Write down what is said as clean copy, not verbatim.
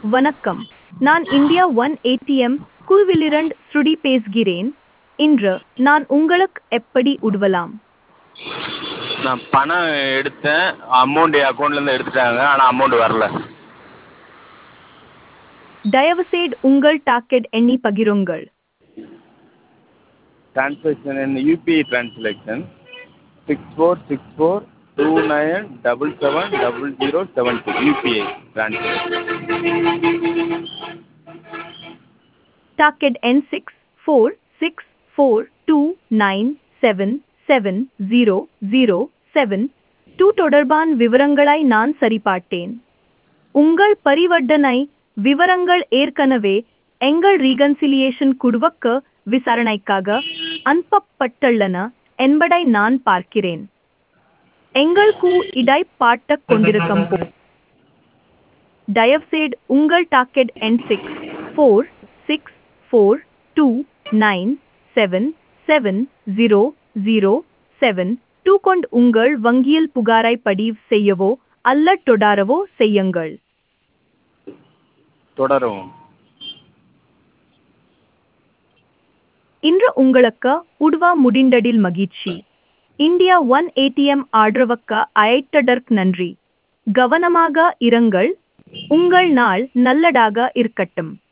வணக்கம். நான் India one ATM குழுவிலிருந்து ஸ்ருதி பேசுகிறேன். இன்று நான் உங்களுக்கு எப்படி உதவலாம்? நான் பணம் எடுத்தேன். அமௌண்ட் என் அக்கௌண்ட்லேருந்து எடுத்துட்டாங்க. ஆனால் அமௌண்ட் வரல. தயவுசெய்து உங்கள் டாக்கெட் எண்ணி பகிருங்கள். டிரான்சாக்ஷன் எண் UPI transaction 646429770072 UPI transaction. Docket எண் 646429770072 தொடர்பான விவரங்களை நான் சரிபார்த்தேன். உங்கள் பரிவர்த்தனை விவரங்கள் ஏற்கனவே எங்கள் ரீகன்சிலியேஷன் குழுவுக்கு விசாரணைக்காக அனுப்பப்பட்டுள்ளன என்பதை நான் பார்க்கிறேன். எங்களுக்கு இடைப்பாட்டுக் கொண்டிருக்கும் போது தயவுசெய்து உங்கள் டாக்கெட் எண் 646429770072 கொண்டு உங்கள் வங்கியில் புகாரை பதிவு செய்யவோ அல்லது தொடரவோ செய்யுங்கள். தொடரவும். இன்று உங்களுக்கு உதவ முடிந்ததில் மகிழ்ச்சி. இந்தியா ஒன் ஏடிஎம் ஆதரவுக்கு அழைத்ததற்கு நன்றி. கவனமாக இருங்கள். உங்கள் நாள் நல்லதாக இருக்கட்டும்.